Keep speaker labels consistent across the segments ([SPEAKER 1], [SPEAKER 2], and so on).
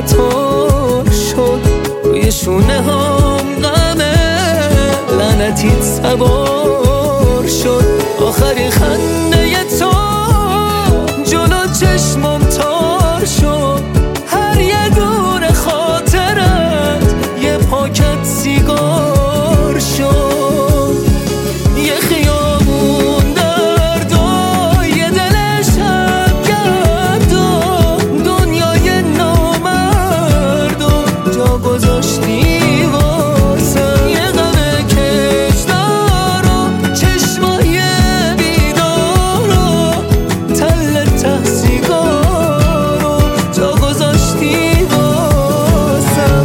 [SPEAKER 1] تار شد، روی شونه هم غمه لعنتیت سوار شد. آخری خنده تو جلو چشمم تار شد، هر یه دور خاطرت یه پاکت سیگار شد. یه خیابون درد و یه دل شب گرد و دنیای نامرد و جا گذاشتی واسم. یه غم کشدار و چشمای بیدار و تل ته سیگار و جا گذاشتی واسم.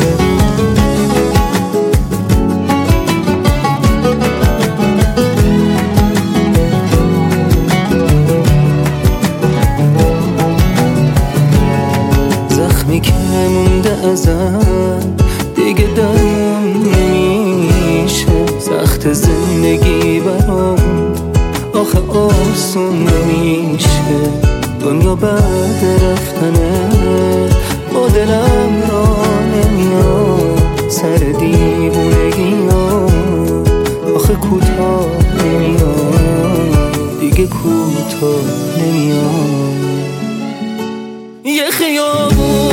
[SPEAKER 1] زخمی که مونده ازم دیگه درم نمیشه، سخت زندگی برام آخه آسون نمیشه. دنیا بعد رفتنه با دلم را نمیاد، سر دیوونگیام آخه کوتاه نمیاد، دیگه کوتاه نمیاد. یه خیابون